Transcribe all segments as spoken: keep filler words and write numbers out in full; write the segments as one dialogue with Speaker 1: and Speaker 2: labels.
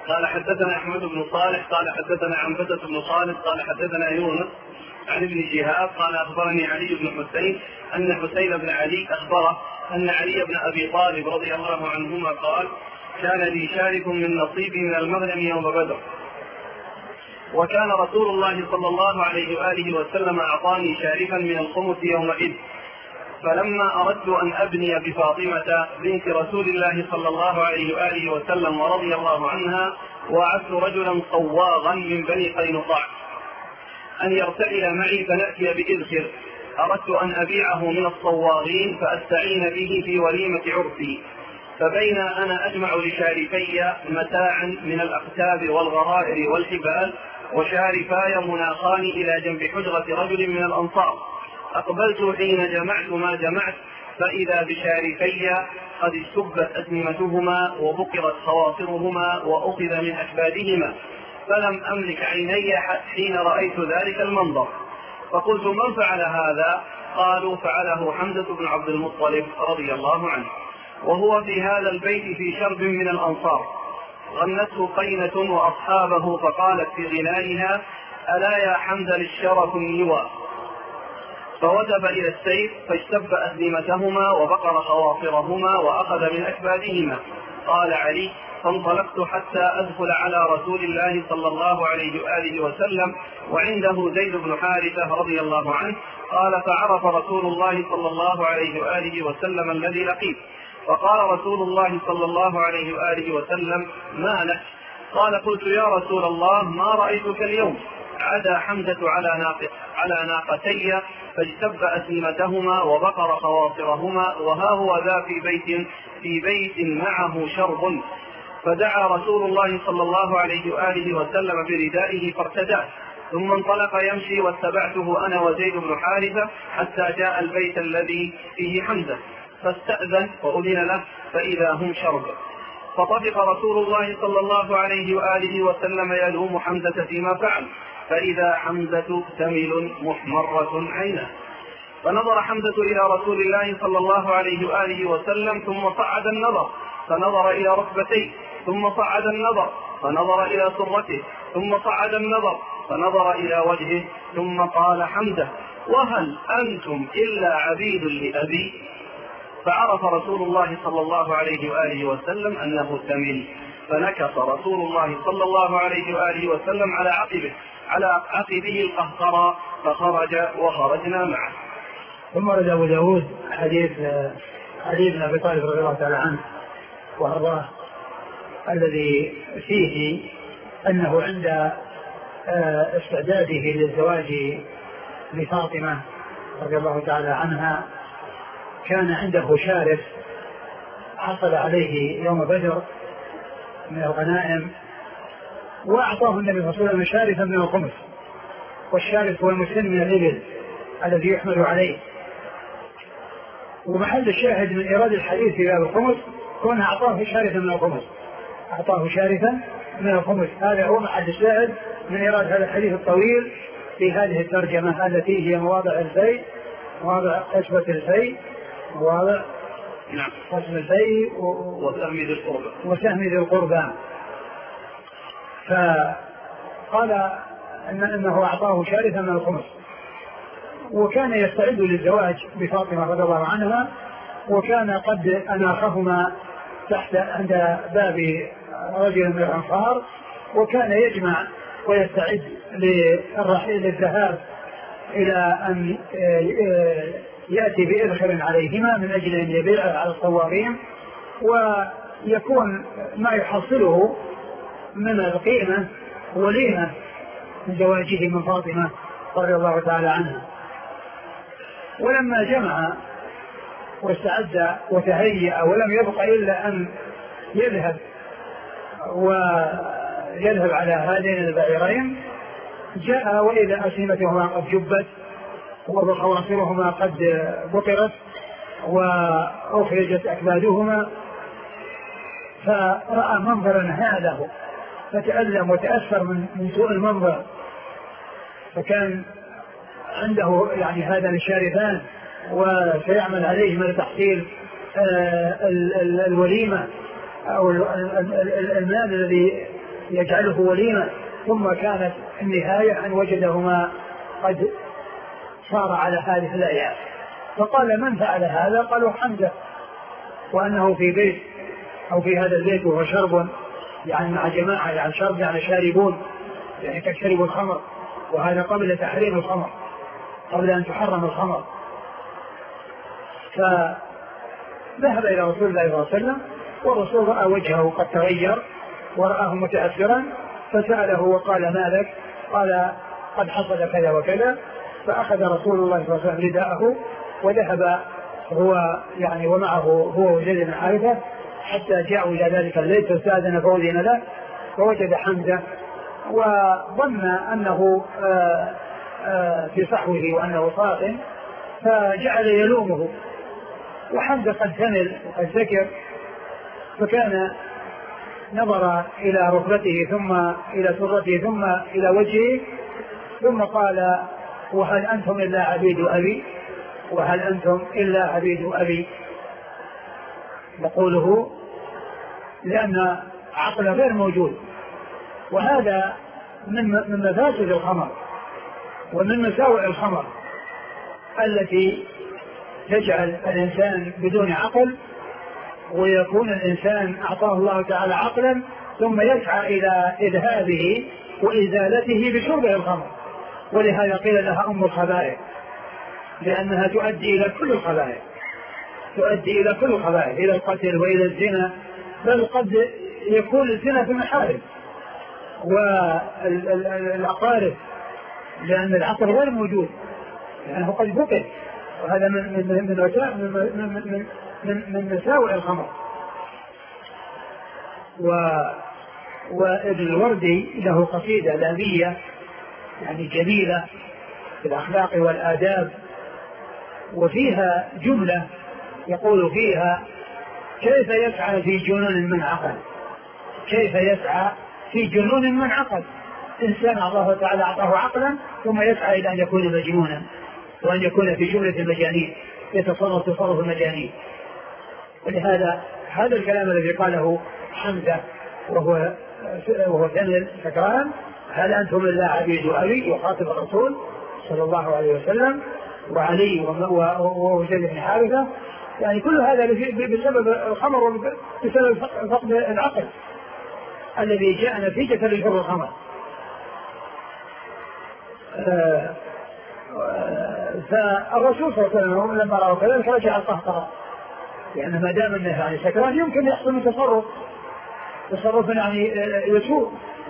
Speaker 1: قال حدثنا أحمد بن صالح قال حدثنا عنبسة بن خالد قال حدثنا يونس عن ابن شهاب قال أخبرني علي بن حسين أن حسين بن علي أخبره أن علي بن أبي طالب رضي الله عنهما قال كان لي شارك من نصيبي من المغنم يوم بدر، وكان رسول الله صلى الله عليه وآله وسلم أعطاني شارفا من الخمس يومئذ، فلما أردت أن أبني بفاطمة بنت رسول الله صلى الله عليه وآله وسلم ورضي الله عنها، وأعدت رجلا صواغا من بني قينقاع أن يرتحل معي فنأتي بإذخر، أردت أن أبيعه من الصواغين فأستعين به في وليمة عرسي، فبين أنا أجمع لشارفي متاعا من الأقتاب والغرائر والحبال وشارفاي مناخان إلى جنب حجرة رجل من الأنصار، أقبلت حين جمعت ما جمعت فإذا بشارفي قد اشتبت أسنمتهما وبقرت خواصرهما وأخذ من أكبادهما، فلم أملك عيني حين رأيت ذلك المنظر، فقلت من فعل هذا؟ قالوا فعله حمزة بن عبد المطلب رضي الله عنه، وهو في هذا البيت في شرب من الأنصار، غنته قينة وأصحابه فقالت في غنائها ألا يا حمزة للشرف النوى، فوثب إلى السيف فاجتب أسلمتهما وبقر خواصرهما وأخذ من أكبادهما. قال علي فانطلقت حتى أدخل على رسول الله صلى الله عليه وآله وسلم وعنده زيد بن حارثة رضي الله عنه، قال فعرف رسول الله صلى الله عليه وآله وسلم الذي لقيت، فقال رسول الله صلى الله عليه وآله وسلم ما لك؟ قال قلت يا رسول الله ما رأيتك اليوم؟ عدا حمزة على ناقة على ناقتي فاجتب أسلمتهما وبقر خواصرهما، وها هو ذا في بيت في بيت معه شرب، فدعا رسول الله صلى الله عليه وآله وسلم بردائه فارتداه، ثم انطلق يمشي واتبعته أنا وزيد بن حارثة حتى جاء البيت الذي فيه حمزة، فاستأذن وأذن له فإذا هم شرب، فطفق رسول الله صلى الله عليه وآله وسلم يلوم حمزة فيما فعل، فإذا حمزة ثمل محمرة عينه، فنظر حمزة إلى رسول الله صلى الله عليه وآله وسلم ثم صعد النظر فنظر إلى ركبتيه ثم صعد النظر فنظر إلى سرته ثم صعد النظر فنظر إلى وجهه، ثم قال حمزة وهل أنتم إلا عبيد لأبي؟ فعرف رسول الله صلى الله عليه وآله وسلم أنه ثمل، فنكص رسول الله صلى الله عليه وآله وسلم على عقبه على عقبه القهقرى فخرج وخرجنا معه.
Speaker 2: ثم ورد أبو داود حديث علي بن أبي طالب رضي الله تعالى عنه وأرضاه الذي فيه أنه عند استعداده للزواج لفاطمة رضي الله تعالى عنها كان عنده شارف حصل عليه يوم بدر من الغنائم، وأعطاه النبي صلى الله عليه وسلم شارفا من الخمس، والشارف هو المسن من الإبل الذي يحمل عليه، ومحل الشاهد من إيراد الحديث في باب الخمس كون أعطاه شارفا من الخمس أعطاه شارفا من الخمس هذا هو محل الشاهد من إيراد هذا الحديث الطويل في هذه الترجمة التي هي مواضع الفيء، مواضع قسمة الفيء، مواضع
Speaker 1: نعم
Speaker 2: قسم الفيء
Speaker 1: وسهم ذي القربى
Speaker 2: وسهم ذي القربى. فقال إن أنه أعطاه شارفا من الخمس، وكان يستعد للزواج بفاطمة رضي الله عنها، وكان قد أناخهما تحت عند باب رجل من الأنصار، وكان يجمع ويستعد للرحيل للذهاب إلى أن يأتي بإذخر عليهما من أجل أن يبيع على الصوارين، ويكون ما يحصله من القيمة وليمة من زواجه من فاطمة رضي الله تعالى عنها. ولما جمع واستعد وتهيأ ولم يبق إلا أن يذهب ويذهب على هذين البعيرين، جاء وإذا أسلمتهما قد جبت وخواصرهما قد بقرت وأخرجت أكبادهما، فرأى منظرا هذا فتألم وتأثر من, من سوء المنظر، فكان عنده يعني هذا الشارفان وسيعمل عليهما لتحصيل الوليمة أو المال الذي يجعله وليما، ثم كانت النهاية أن وجدهما قد صار على هذه الأيام. فقال من فعل هذا؟ قالوا حمزة، وأنه في بيت أو في هذا البيت وهو شرب يعني مع جماعة، يعني شرب يعني شاربون، يعني تشرب الخمر، وهذا قبل تحريم الخمر، قبل أن تحرم الخمر. فذهب إلى رسول الله صلى الله عليه وسلم، والرسول رأى وجهه قد تغير ورآه متأثرا، فسأله وقال ما لك؟ قال قد حصل كذا وكذا. فأخذ رسول الله صلى الله عليه وسلم رداءه وذهب هو يعني ومعه هو وزيد بن حارثة حتى جاءوا إلى ذلك البيت فاستأذن فأذن له، فوجد حمزة وظن أنه آآ آآ في صحوه وأنه صائم، فجعل يلومه، وحمزة قد ثمل وقد ذكر، فكان نظر إلى ركبته ثم إلى سرته ثم إلى وجهه، ثم قال وهل أنتم إلا عبيد أبي؟ وهل أنتم إلا عبيد أبي؟ يقوله لأن عقله غير موجود. وهذا من من مفاسد الخمر ومن مساوئ الخمر التي تجعل الإنسان بدون عقل، ويكون الإنسان أعطاه الله تعالى عقلا ثم يسعى إلى إذهابه وإزالته بشرب الخمر. ولهذا قيل لها أم الخبائث، لأنها تؤدي إلى كل الخبائث، تؤدي إلى كل الخبائث، إلى القتل وإلى الزنا، بل قد يكون الزنا في المحارم والأقارب، لأن العقل غير موجود، لأنه قد فقد. وهذا من من من من من, من مساوئ الخمر. و وابن الوردي له قصيدة لامية يعني جميلة في الأخلاق والآداب، وفيها جملة يقول فيها كيف يسعى في جنون من عقل، كيف يسعى في جنون من عقل. إنسان الله تعالى أعطاه عقلا ثم يسعى إلى أن يكون مجنونا وأن يكون في جملة المجانين، يتصرف تصرف المجانين. ولهذا هذا الكلام الذي قاله حمزة وهو وهو ثمل سكران، هل أنتم إلا عبيد أبي، وخاطب الرسول صلى الله عليه وسلم وعلي وزيد بن حارثة، يعني كل هذا بسبب الخمر وبسبب فقد العقل الذي جاء نتيجة لشرب الخمر. فالرسول صلى الله عليه وسلم لما رأى كذلك رجع القهقرة، لأن ما دام أنه يعني سكران يمكن يحصل من تصرف تصرف يعني يسوء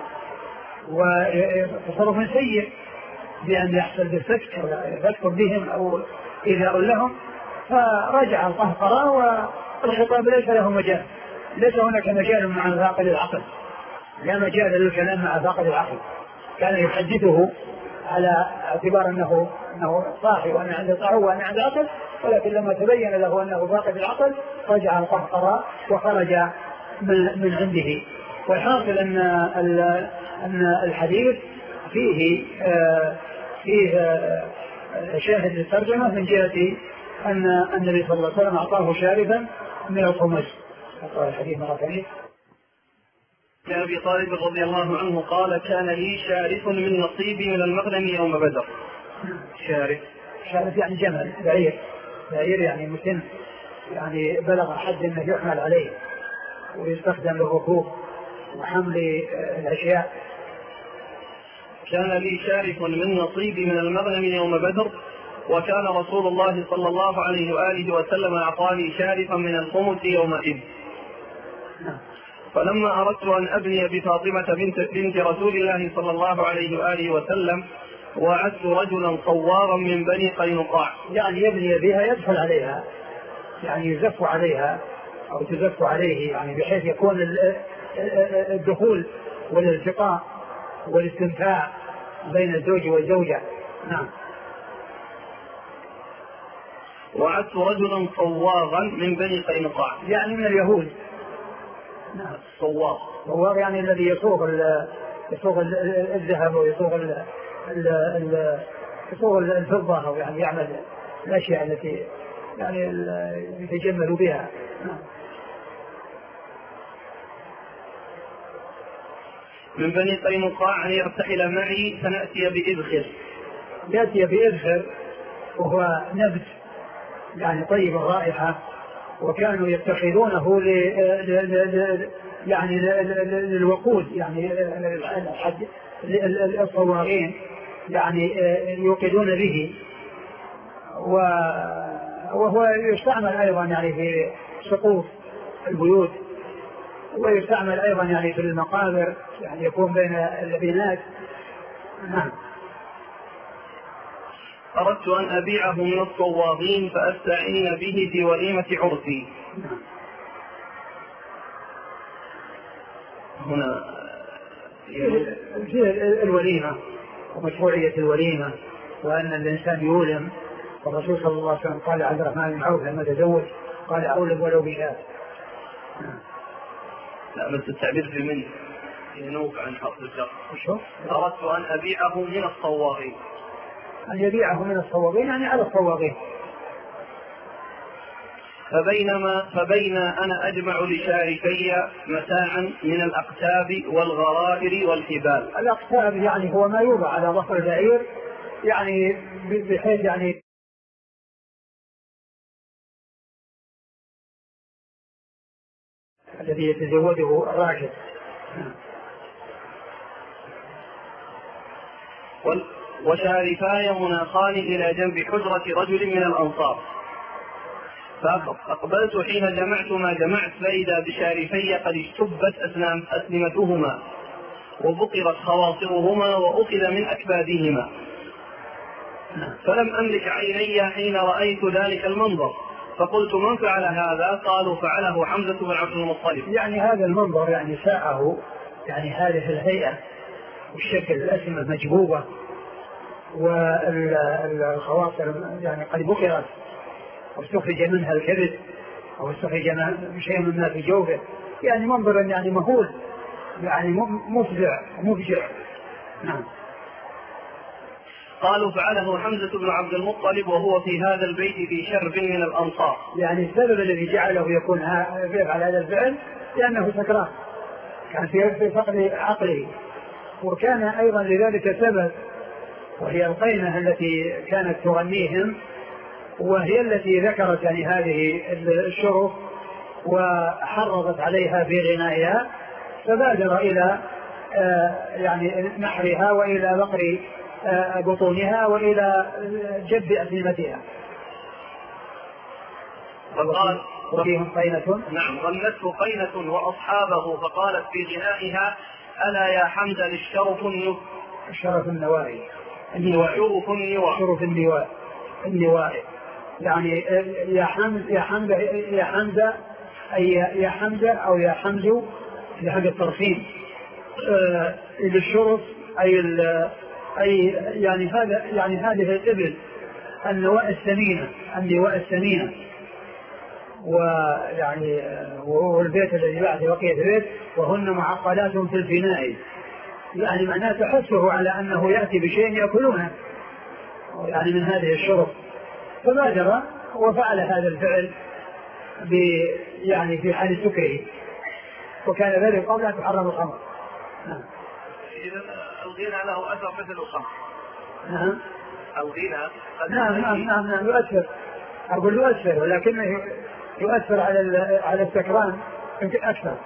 Speaker 2: وتصرف سيء، بأن يحصل بالسكت أو يذكر بهم أو إيذاء لهم. فرجع القهقرة والخطاب ليس له مجال، ليس هناك مجال مع فاقد العقل، لا مجال للكلام مع فاقد العقل. كان يحدثه على اعتبار أنه أنه صاحي وأن عنده صحو وأن عنده عقل، ولكن لما تبين له أنه فاقد العقل رجع القهقرة وخرج من عنده. والحاصل أن أن الحديث فيه فيه شاهد للترجمة من جهة أن النبي صلى الله عليه وسلم أعطاه شاربا من الخمس. أقرأ الحديث مرة ثانية.
Speaker 1: كان أبي طالب رضي الله عنه قال كان لي شارف من نصيبي من المغنم يوم بدر.
Speaker 2: شارف شارف يعني جمل، بعير، بعير يعني مسن، يعني بلغ حد أنه يحمل عليه ويستخدم للركوب وحمل الأشياء.
Speaker 1: كان لي شارف من نصيبي من المغنم يوم بدر، وكان رسول الله صلى الله عليه وآله وسلم أعطاني شارفا من الخمس يومئذ. فلما أردت أن أبني بفاطمة بنت, بنت رسول الله صلى الله عليه وآله وسلم وعدت رجلا صوارا من بني قينقاع،
Speaker 2: يعني يبني بها يدخل عليها، يعني يزف عليها أو تزف عليه، يعني بحيث يكون الدخول والالتقاء والاستمتاع بين الزوج والزوجة. نعم.
Speaker 1: وعدت رجلا صواغا من بني قينقاع،
Speaker 2: يعني من اليهود.
Speaker 1: نعم. صواغ
Speaker 2: صواغ يعني الذي يصوغ يصوغ الذهب ويصوغ يصوغ الفضة، أو يعني يعمل الأشياء التي يعني يتجمل بها. نعم.
Speaker 1: من بني قينقاع أن يرتحل معي فنأتي بإذخر.
Speaker 2: يأتي بإذخر وهو نبت يعني طيب الرائحة، وكانوا يتخذونه ل يعني للوقود، يعني الصواغين يعني يوقدون به، وهو يستعمل أيضا يعني في سقوف البيوت، ويستعمل أيضا يعني في المقابر، يعني يكون بين اللبنات. نعم.
Speaker 1: أردت أن أبيعه من الصواغين فأستعين به في وليمة عرسي.
Speaker 2: نعم.
Speaker 1: هنا
Speaker 2: في الوليمة ومشروعية الوليمة، وأن الإنسان يولم، والرسول صلى الله عليه وسلم قال عبد الرحمن بن عوف لما تزوج قال أولم ولو بشاة.
Speaker 1: لا بس التعبير في من ينوب عن حرف الجر.
Speaker 2: وشو؟
Speaker 1: أردت أن أبيعه من الصواغين.
Speaker 2: أن يبيعه من الصواغين يعني على الصواغين.
Speaker 1: فبينما فبين أنا أجمع لشاركي متاعا من الأقتاب والغرائر والحبال.
Speaker 2: الأقتاب يعني هو ما يوضع على ظهر البعير، يعني بحيث يعني الذي يتزوجه الراكب.
Speaker 1: وشارفاي مناخان إلى جنب حجرة رجل من الأنصار، فأقبلت حين جمعت ما جمعت فإذا بشارفي قد اشتبت أسلمتهما وبقرت خواصرهما وأخذ من أكبادهما، فلم أملك عيني حين رأيت ذلك المنظر، فقلت من فعل هذا؟ قالوا فعله حمزة بن عبد المطلب.
Speaker 2: يعني هذا المنظر يعني ساءه، يعني هذه الهيئة والشكل، الأسمة مجبوبة والخواصر يعني قد بقرت واستخرج منها الكبد أو استخرج شيء مما في جوفه، يعني منظر يعني مهول، يعني مفزع مفجع. نعم.
Speaker 1: قالوا فعله حمزة بن عبد المطلب وهو في هذا البيت في شرب من الأنصار.
Speaker 2: يعني السبب الذي جعله يكون يفعل هذا الفعل لأنه سكران، كان في فقد عقله، وكان أيضا لذلك سبب، وهي القينة التي كانت تغنيهم، وهي التي ذكرت يعني هذه الشرف وحرضت عليها في غنائها، فبادر إلى يعني نحرها وإلى بقر بطونها وإلى جب أسلمتها.
Speaker 1: وقال
Speaker 2: وفيهم قينة.
Speaker 1: نعم. غنته قينة وأصحابه فقالت في غنائها ألا يا حمد للشرف
Speaker 2: الشرف النوائي
Speaker 1: شرف النواء
Speaker 2: شرف النواء النواء يعني يا حمد يا حمد يا حمد أي يا حمد أو يا حمد لحق الترفين للشرف أي أي يعني هذا يعني هذه الإبل النواء الثمينة النواء الثمينة، ويعني وهو البيت الذي بعد بقية البيت وهن معقلات في الفناء، يعني معناه تحسه على أنه يأتي بشيء يأكلونه يعني من هذه الشرف، فبادر وفعل هذا الفعل يعني في حال سكره، وكان ذلك قبل أن تحرم الخمر.
Speaker 1: نعم. إذا الغنى له أثر مثل الخمر.
Speaker 2: نعم.
Speaker 1: الغنى
Speaker 2: نعم نعم نعم نعم يؤثر، أقول يؤثر، ولكنه يؤثر على على السكران يمكن أكثر.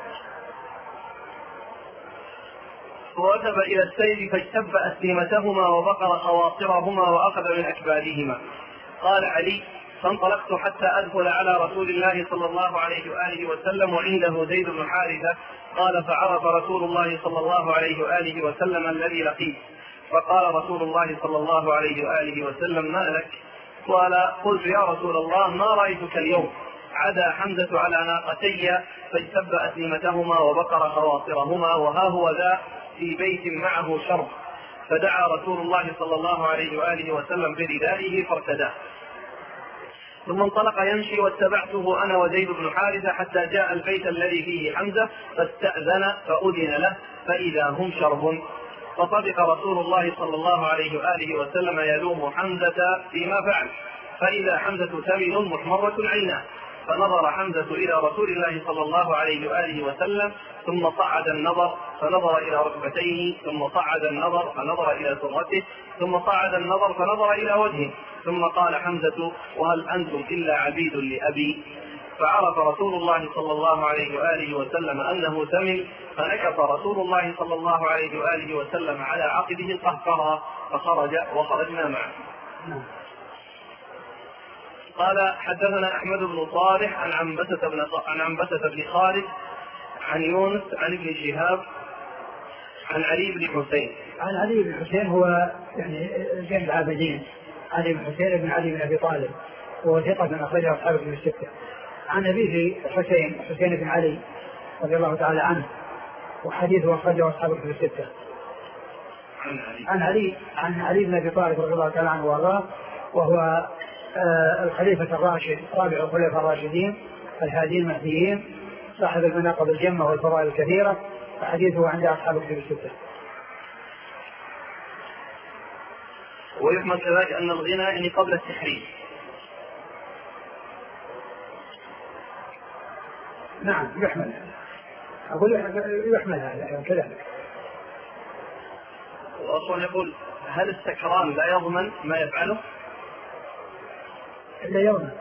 Speaker 1: ووثب إلى السيل فاجتب أسلمتهما وبقر خواصرهما وأخذ من أكبادهما. قال علي فانطلقت حتى أدخل على رسول الله صلى الله عليه وآله وسلم وعنده زيد بن حارثة. قال فعرف رسول الله صلى الله عليه وآله وسلم الذي لقيت، فقال رسول الله صلى الله عليه وآله وسلم ما لك؟ قال قلت يا رسول الله ما رأيتك اليوم؟ عدا حمزة على ناقتي فاجتب أسلمتهما وبقر خواصرهما وها هو ذا في بيت معه شرب. فدعا رسول الله صلى الله عليه وآله وسلم بردائه فارتداه، ثم انطلق يمشي واتبعته أنا وزيد بن حارثة حتى جاء البيت الذي فيه حمزة فاستأذن فأذن له فإذا هم شرب. فطبق رسول الله صلى الله عليه وآله وسلم يلوم حمزة فيما فعل، فإذا حمزة ثمن محمرة عيناه، فنظر حمزة إلى رسول الله صلى الله عليه وآله وسلم ثم صعد النظر فنظر إلى ركبتيه، ثم صعد النظر فنظر إلى سرته، ثم صعد النظر فنظر إلى وجهه، ثم قال حمزة: وهل أنتم إلا عبيد لأبي؟ فعرف رسول الله صلى الله عليه وآله وسلم أنه سمع، فنكص رسول الله صلى الله عليه وآله وسلم على عقبه القهقرى فخرج وخرجنا معه. قال: حدثنا أحمد بن صالح عن عنبسة بن عن عنبسة بن خالد عن يونس عن ابن شهاب عن علي بن حسين.
Speaker 2: عن علي بن حسين هو يعني زين العابدين، علي بن حسين بن علي بن أبي طالب، وهو ثقة أخرجه أصحاب الكتب الستة. عن أبيه حسين حسين بن علي رضي الله تعالى عنه، وحديثه أخرجه أصحاب الكتب الستة. عن علي عن علي بن أبي طالب رضي الله تعالى عنه وارضاه، وهو آه الخليفة الراشد رابع الخلفاء الراشدين الهادين المهديين، صاحب المناقب الجمة والفضائل الكثيرة، وحديثه عند أصحاب الكتب الستة.
Speaker 1: ويحمل كذلك أن الغنى يعني قبل التحريم.
Speaker 2: نعم يحمل، أقول يحمل هذا كذلك.
Speaker 1: وأصلا يقول: هل السكران لا يضمن ما يفعله؟
Speaker 2: إلا يضمن،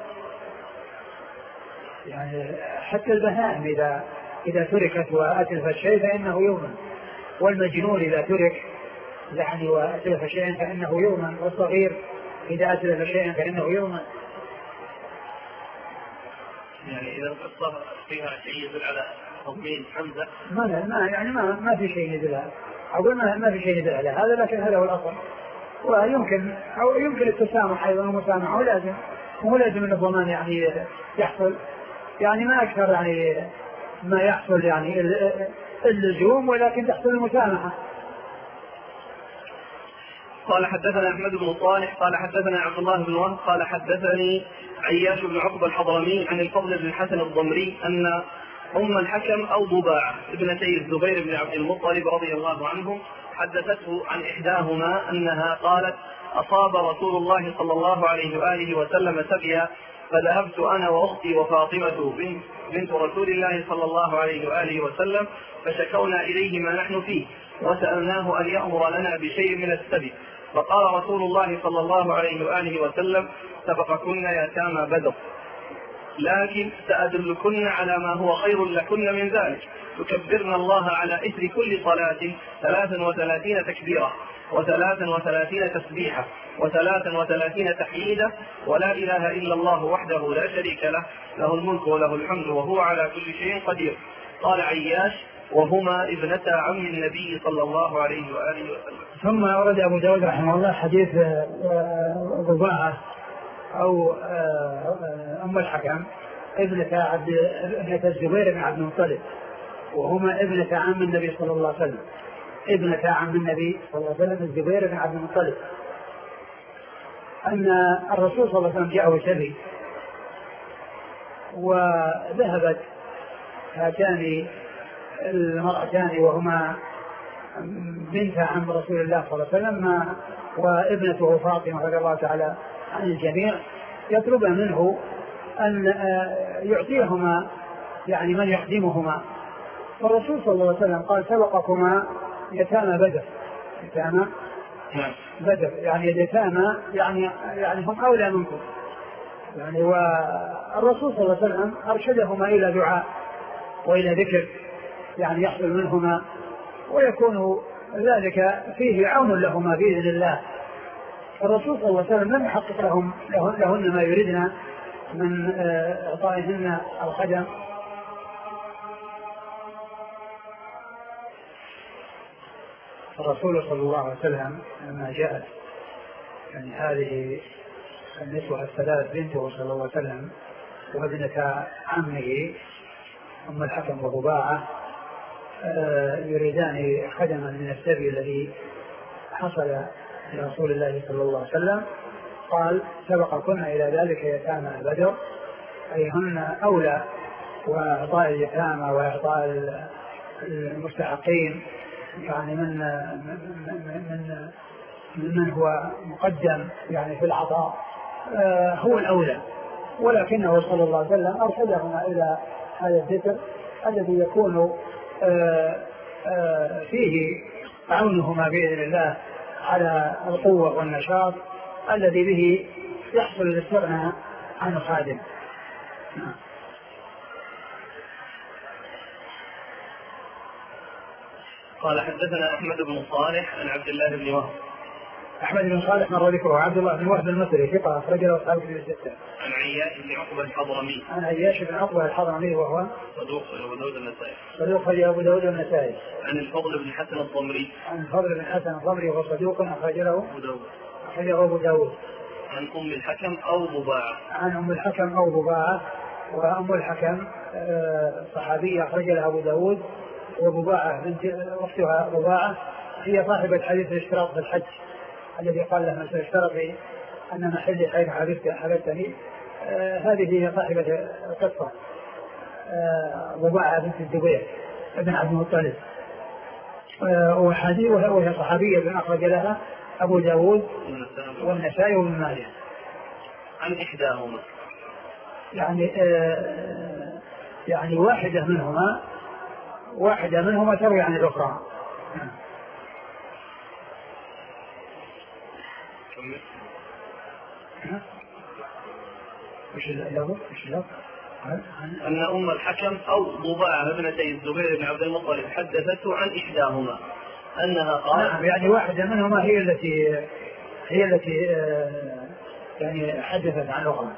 Speaker 2: يعني حتى البهائم إذا إذا تركت وأتلف الشيء فإنه يضمن، والمجنون إذا ترك يعني وأتلف شيئا فإنه يضمن، والصغير إذا أتلف شيئا فإنه يضمن.
Speaker 1: يعني إذا القصة فيها شيء يدل على تضمين حمزة
Speaker 2: ما ما يعني ما ما في شيء يدل على، أقول ما ما في شيء يدل على هذا، لكن هذا هو الأصل، ويمكن أو يمكن التسامح أيضا والمسامحة، ولازم مو لازم أن الضمان يعني يحصل، يعني ما أكثر يعني ما يحصل يعني اللزوم، ولكن تحصل المسامحة.
Speaker 1: قال: حدثنا أحمد بن صالح قال حدثنا عبد الله بن وهب قال حدثني عياش بن عقبة الحضرمي عن الفضل بن الحسن الضمري أن أم الحكم أو ضباعة ابنتي الزبير بن عبد المطلب رضي الله عنهم حدثته عن إحداهما أنها قالت: أصاب رسول الله صلى الله عليه وآله وسلم سبيا، فذهبت أنا وأختي وفاطمة بنت رسول الله صلى الله عليه وآله وسلم فشكونا إليه ما نحن فيه، وسألناه أن يأمر لنا بشيء من السبي، فقال رسول الله صلى الله عليه وآله وسلم: سبقكن يتامى بدر، لكن سأدلكن على ما هو خير لكن من ذلك، تكبرن الله على إثر كل صلاة ثلاثا وثلاثين تكبيرة، وثلاثا وثلاثين تسبيحة، وثلاثا وثلاثين تحميدة، ولا إله إلا الله وحده لا شريك له، له الملك وله الحمد وهو على كل شيء قدير. قال عياش: وهما ابنتا عم النبي صلى الله عليه وآله وسلم.
Speaker 2: ثم أورد أبو داود رحمه الله حديث ضباعة أو أم الحكم ابنة عبد ابنة الزبير بن عبد المطلب، وهما ابنة عم النبي صلى الله عليه وسلم، ابنة عم النبي صلى الله عليه وسلم الزبير بن عبد المطلب، أن الرسول صلى الله عليه وسلم جاءه سبي، وذهبت هاتان المرأتان وهما بنت عم رسول الله صلى الله عليه وسلم وابنته فاطمة رضي الله تعالى عن الجميع، يطلب منه أن يعطيهما يعني من يخدمهما، فالرسول صلى الله عليه وسلم قال: سبقكما يتامى بدر، يتامى بدر يعني اليتامى يعني يعني هم أولى منكم يعني. والرسول صلى الله عليه وسلم أرشدهما إلى دعاء وإلى ذكر يعني يحصل منهما، ويكون ذلك فيه عون لهما بإذن الله. الرسول صلى الله عليه وسلم لم يحقق لهم لهن ما يريدنا من إعطائهن الخدم. الرسول صلى الله عليه وسلم لما جاءت يعني هذه النسوة الثلاث بنته صلى الله عليه وسلم وابنة عمه أم الحكم وضباعة يريدان خدما من السبي الذي حصل لرسول الله صلى الله عليه وسلم، قال: سبقكن إلى ذلك يتامى بدر، أي هن أولى، وإعطاء اليتامى وإعطاء المستحقين يعني من من من من هو مقدم يعني في العطاء هو الأولى، ولكنه صلى الله عليه وسلم أرشدهما إلى هذا الذكر الذي يكون فيه عونهما بإذن الله على القوة والنشاط الذي به يحصل الاستغناء عن الخادم.
Speaker 1: قال حدثنا أحمد بن صالح عن عبد الله بن وهب.
Speaker 2: أحمد بن صالح مر ذكره. عبد الله بن وهب المصري ثقة أخرج له أصحاب الكتب الستة.
Speaker 1: عن عياش بن عقبة الحضرمي.
Speaker 2: عن عياش بن عقبة الحضرمي وهو
Speaker 1: صدوق أبو داود النسائي.
Speaker 2: صدوق أبو داود النسائي.
Speaker 1: عن الفضل بن حسن الضمري.
Speaker 2: عن الفضل بن حسن الضمري وهو صدوق أخرج له
Speaker 1: أبو داود.
Speaker 2: أخرجه أبو داود.
Speaker 1: عن أم الحكم أو ضباعة.
Speaker 2: عن أم الحكم أو ضباعة. وأم الحكم صحابية أخرج لها أبو داود. وضباعة بنت أختها ضباعة هي صاحبة حديث الاشتراط في الحج الذي قال له من سيشترط أن محل حيث حدثتني. آه هذه هي صاحبة القصة. آه ضباعة بنت الزبير ابن عبد المطلب. آه وهي صحابية بن أخرج لها أبو داود والنسائي وابن ماجه.
Speaker 1: عن إحداهما
Speaker 2: يعني آه يعني واحدة منهما واحدة منهما تروي عن الأخرى. وش اللفظ؟ وش اللفظ؟
Speaker 1: أن أم الحكم أو ضباعة ابنتي الزبير بن عبد المطلب حدثته عن إحداهما أنها قالت.
Speaker 2: نعم يعني واحدة منهما هي التي هي التي آه يعني حدثت عن الأخرى.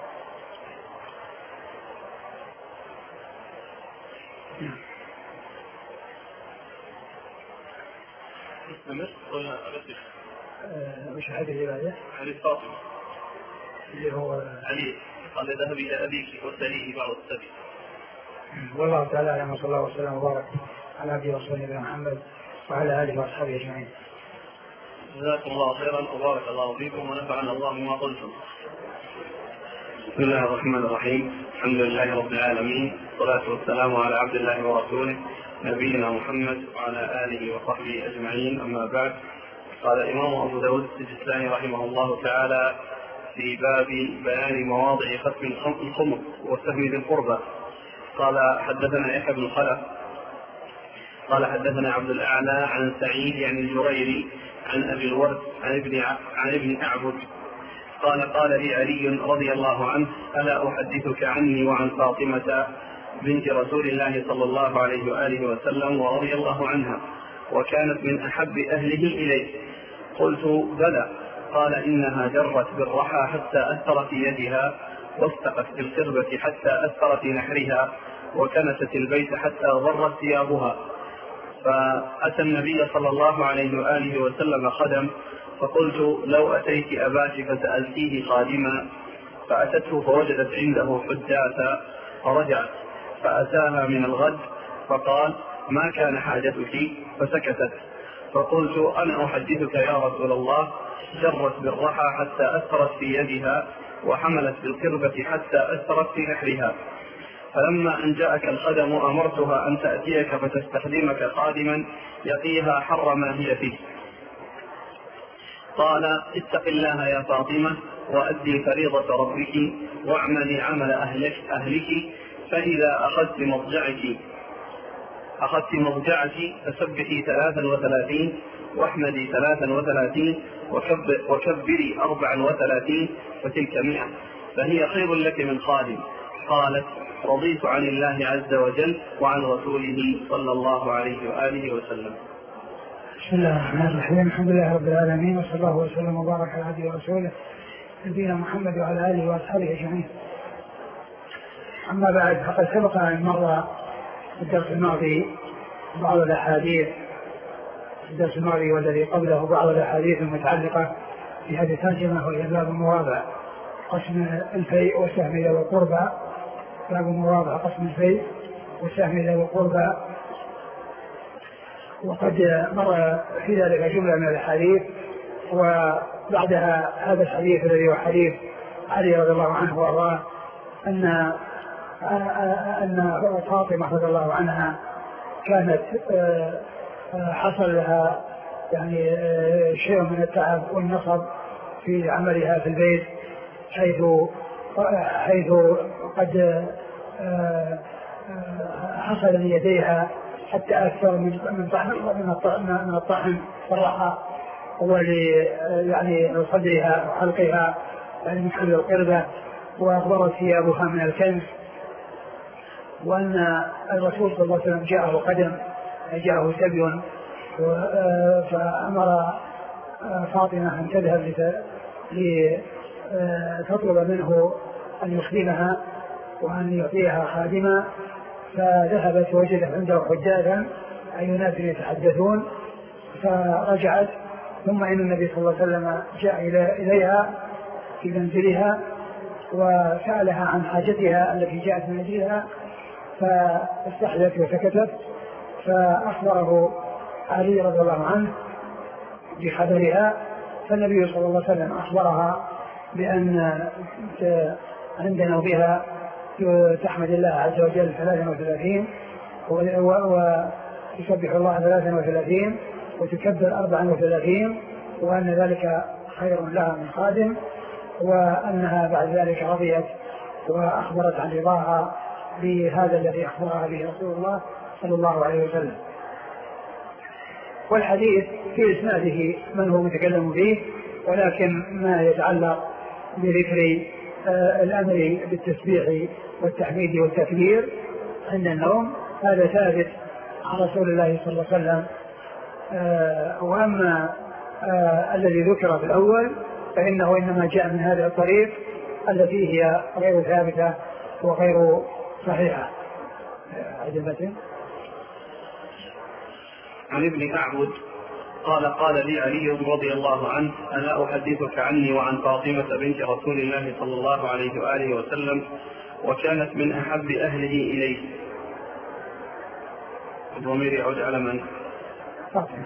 Speaker 1: استمر ولا أرسل؟
Speaker 2: مش حديث العبادة؟
Speaker 1: حديث فاطمة
Speaker 2: اللي هو
Speaker 1: علي قال ذهب إلى أبيك وسليه بعض السبيل.
Speaker 2: والله تعالى أعلم وصلى الله وسلم وبارك على عبده ورسوله نبينا محمد وعلى آله وأصحابه أجمعين.
Speaker 1: جزاكم الله خيرا وبارك الله فيكم ونفعنا الله بما قلتم. بسم الله الرحمن الرحيم. الحمد لله رب العالمين والصلاة والسلام على عبد الله ورسوله نبينا محمد وعلى آله وصحبه أجمعين. أما بعد، قال الإمام أبو داود السجستاني رحمه الله تعالى في باب بيان مواضع ختم الخمر وسهم ذي القربى قال حدثنا يحيى بن خلف قال حدثنا عبد الأعلى عن سعيد يعني الجريري عن أبي الورد عن ابن عن ابن أعبد قال قال لي علي رضي الله عنه ألا أحدثك عني وعن فاطمة بنت رسول الله صلى الله عليه وآله وسلم ورضي الله عنها وكانت من أحب أهله إليه. قلت بلى. قال إنها جرت بالرحى حتى أثر في يدها واستقت بالقربة حتى أثر في نحرها وكنست البيت حتى ضرت ثيابها. فأتى النبي صلى الله عليه وآله وسلم خدم فقلت لو أتيت أباك فسألتيه خادما فأتته فوجدت عنده حجاتا فرجعت فأتاها من الغد فقال ما كان حاجتك فسكتت. فقلت أنا أحدثك يا رسول الله جرت بالرحى حتى أثرت في يدها وحملت بالقربة حتى أثرت في نحرها. فلما أن جاءك الخدم أمرتها أن تأتيك فتستخدمك قادما يقيها حر ما هي فيه. قال اتق الله يا فاطمة وأدي فريضة ربك واعملي عمل أهلك, أهلك فإذا أخذت مضجعك أخذت مضجعك فسبحي ثلاثا وثلاثين واحمدي ثلاثا وثلاثين وكبر وكبري أربعا وثلاثين فتلك مئة فهي خير لك من خادم. قالت رضيت عن الله عز وجل وعن رسوله صلى الله عليه وآله وسلم.
Speaker 2: بسم الله الرحمن الرحيم. الحمد لله رب العالمين وصلى الله وسلم وبارك على عبده ورسوله نبينا محمد وعلى آله وأصحابه أجمعين. أما بعد، فقد سبق أن مر في الدرس الماضي بعض الأحاديث في الدرس الماضي والذي قبله بعض الأحاديث المتعلقة بهذه الترجمة وهي باب المواضع قسم الفيء وسهم ذوي القربى. باب المواضع قسم الفيء وسهم ذوي القربى. وقد مر في ذلك جملة من الأحاديث، وبعدها هذا الحديث الذي هو حديث علي رضي الله عنه وارضاه أن أن فاطمة رضي الله عنها كانت حصل لها يعني شيء من التعب والنصب في عملها في البيت، حيث حيث قد حصل ليديها حتى أكثر من من طعن من الطعن الرحى ولي يعني صدرها وحلقها يعني من كل القردة، وأخبرت ثيابها من الكنز، وأن الرسول صلى الله عليه وسلم جاءه قدم جاءه سبي، فأمر فاطمة أن تذهب لتطلب منه أن يخدمها وأن يعطيها خادما، فذهبت وجدت عنده حجاجا أي ناس يتحدثون، فرجعت. ثم إن النبي صلى الله عليه وسلم جاء إليها في منزلها وسألها عن حاجتها التي جاءت من أجلها، فاستحيت وسكتت، فأخبره علي رضي الله عنه بخبرها، فالنبي صلى الله عليه وسلم أخبرها بأن عندنا بها تحمد الله عز وجل ثلاثا وثلاثين وتسبح الله ثلاثا وثلاثين وتكبر أربعا وثلاثين، وأن ذلك خير لها من خادم، وأنها بعد ذلك رضيت وأخبرت عن رضاها بهذا الذي أخبرها به رسول الله صلى الله عليه وسلم. والحديث في إسناده من هو متكلم فيه، ولكن ما يتعلق بذكر آه الأمر بالتسبيح والتحميد والتكبير عند النوم هذا ثابت عن رسول الله صلى الله عليه وسلم. آه وأما آه الذي ذكر في الأول فإنه إنما جاء من هذا الطريق التي هي غير ثابتة وغير صحيحة. عجبتني
Speaker 1: عن ابن أعبد قال قال لي علي رضي الله عنه ألا أحدثك عني وعن فاطمة بنت رسول الله صلى الله عليه وآله وسلم وكانت من أحب أهله إليه. الضمير يعود على من؟
Speaker 2: فاطمة.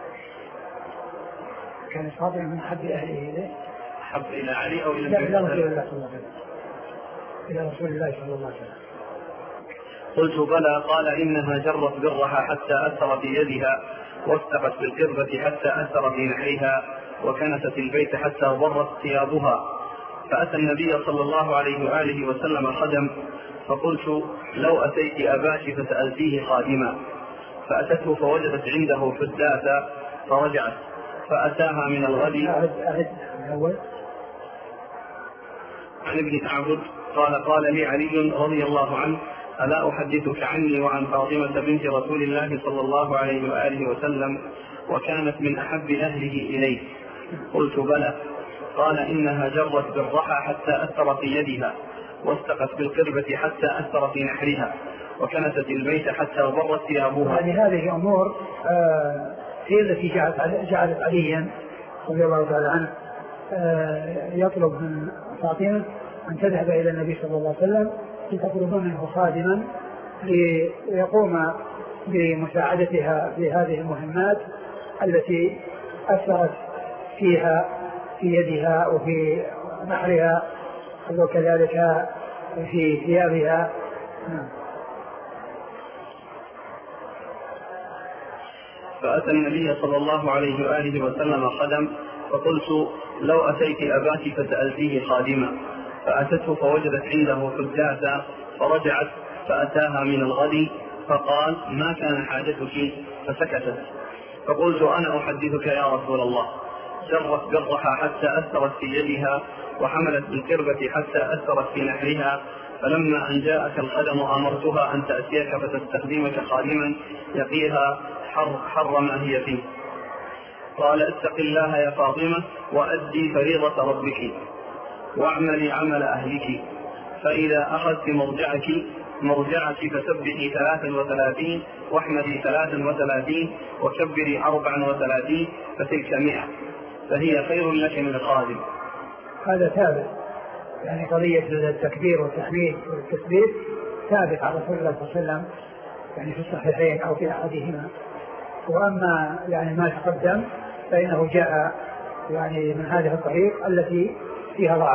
Speaker 2: كانت فاطمة من أحب أهله إليه.
Speaker 1: أحب إلى علي أو إلى
Speaker 2: لا إلى رسول الله صلى الله عليه وسلم. إلى رسول الله صلى الله عليه وسلم.
Speaker 1: قلت بلى. قال إنها جرت برها حتى أثر في يدها واستقت بالقربة حتى أثر في نحرها وكنست البيت حتى ضرت ثيابها. فأتى النبي صلى الله عليه وآله وسلم خدم، فقلت لو أتيت أباك فسألتيه خادما، فأتته فوجدت عنده فداة فرجعت، فأتاها من الغد. عن ابن أعبد قال قال لي علي رضي الله عنه ألا أحدثك عني وعن فاطمة بنت رسول الله صلى الله عليه وآله وسلم وكانت من أحب أهله إليه. قلت بلى. قال إنها جرت بالرحى حتى أثر في يدها واستقت بالقربة حتى أثر في نحرها وكنست البيت حتى ضرت ثيابها.
Speaker 2: يعني هذه أمور آه هي التي جعلت عليا رضي الله تعالى عنه آه يطلب من فاطمة أن تذهب إلى النبي صلى الله عليه وسلم لتطلب منه خادما ليقوم بمساعدتها في هذه المهمات التي أثرت فيها في يدها وفي نحرها وكذلك في ثيابها.
Speaker 1: فأتى النبي صلى الله عليه وآله وسلم خدم، فقلت لو أتيت أباك فسألتيه خادما، فأتته فوجدت عنده فداة فرجعت، فأتاها من الغد فقال ما كان حاجتك؟ فسكتت. فقلت أنا أحدثك يا رسول الله. جرت برها حتى أثرت في يدها وحملت بالقربة حتى أثرت في نحرها، فلما أن جاءك الخدم أمرتها أن تأتيك فتستخدمك خادما يقيها حر, حر ما هي فيه. قال اتق الله يا فاطمة وأدي فريضة ربك واعملي عمل أهلك، فإذا أخذت مرجعك مرجعك فسبحي ثلاثا وثلاثين واحمدي ثلاثا وثلاثين وكبري أربعا وثلاثين فتلك مئة، فهي خير لك من الخادم.
Speaker 2: هذا ثابت، يعني قضية التكبير والتحميد والتسبيح ثابت على رسول الله صلى الله عليه وسلم يعني في الصحيحين أو في أحدهما. وأما يعني ما تقدم فإنه جاء يعني من هذه الطريق التي فيها ضعف.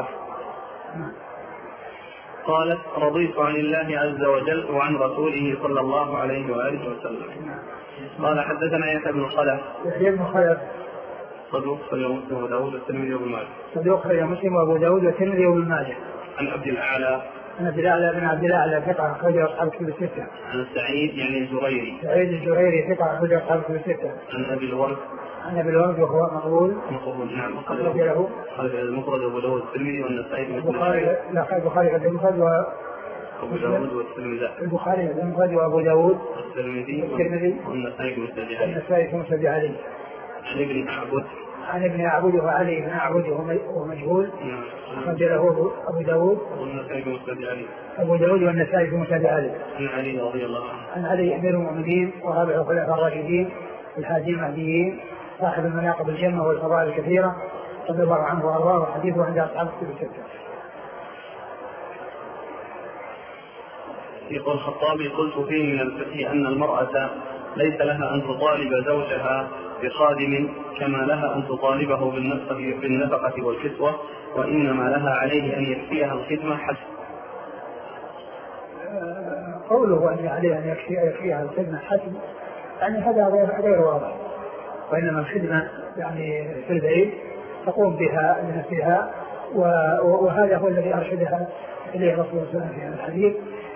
Speaker 1: قالت رضيت عن الله عز وجل وعن رسوله صلى الله عليه وآله وسلم. قال حدثنا يحيى بن خلف.
Speaker 2: يحيى بن خلف
Speaker 1: صدوق خرج مسلم وأبو داود والترمذي وابن ماجه.
Speaker 2: صدوق خرج مسلم وأبو داود والترمذي وابن ماجه.
Speaker 1: عن عبد الأعلى
Speaker 2: عن عبد الأعلى بن عبد الأعلى ثقة أخرجه أصحاب الكتب الستة.
Speaker 1: عن سعيد يعني الجريري.
Speaker 2: سعيد الجريري ثقة أخرجه أصحاب الكتب الستة.
Speaker 1: عن أبي الورد.
Speaker 2: عن أبي الورد وهو مقبول.
Speaker 1: مقبول نعم.
Speaker 2: أخرج له.
Speaker 1: خرج المفرد أبو داود والترمذي والنسائي.
Speaker 2: البخاري لا البخاري قد المفرد و
Speaker 1: أبو داود والترمذي.
Speaker 2: البخاري قد المفرد وأبو داود
Speaker 1: والترمذي
Speaker 2: والنسائي
Speaker 1: في مسند علي.
Speaker 2: النسائي في مسند علي.
Speaker 1: عن ابن عبد.
Speaker 2: عن ابن عبد وعلي بن عبد وهو مجهول.
Speaker 1: نعم.
Speaker 2: أخرج له أبو داود.
Speaker 1: والنسائي في مسند علي.
Speaker 2: أبو داود والنسائي في مسند علي.
Speaker 1: عن علي رضي الله عنه.
Speaker 2: عن علي أمير المؤمنين ورابع الخلفاء الراشدين الهادي المهديين صاحب المناقب الجمة والفضائل الكثيرة رضي الله عنه وأرضاه وحديثه عند أصحاب الكتب الستة.
Speaker 1: يقول الخطابي قلت فيه من الفتح أن المرأة ليس لها أن تطالب زوجها بخادم كما لها أن تطالبه بالنفقة والكسوة، وإنما لها عليه أن يكفيها الخدمة حسب.
Speaker 2: قوله أن عليه أن يكفيها الخدمة حسب يعني هذا غير غير واضح، وإنما الخدمة يعني في البيت تقوم بها لنفسها، وهذا هو الذي أرشدها إليه الرسول صلى الله عليه وسلم في هذا الحديث.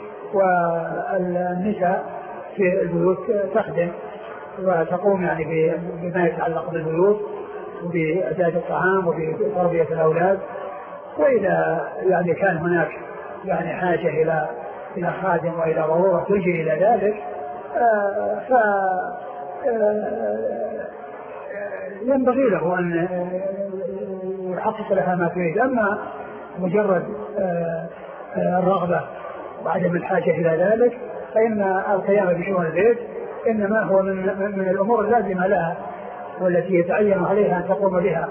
Speaker 2: والنساء في البيوت تخدم وتقوم يعني بما يتعلق بالبيوت وبإعداد الطعام وبتربية الأولاد، وإذا يعني كان هناك يعني حاجة إلى إلى خادم وإلى ضرورة تلجئ إلى ذلك ف ينبغي له أن يحقق لها ما تريد. أما مجرد الرغبة وعدم الحاجة إلى ذلك فإن القيام بشؤون البيت إنما هو من, من الأمور اللازمة لها والتي يتعين عليها أن تقوم بها.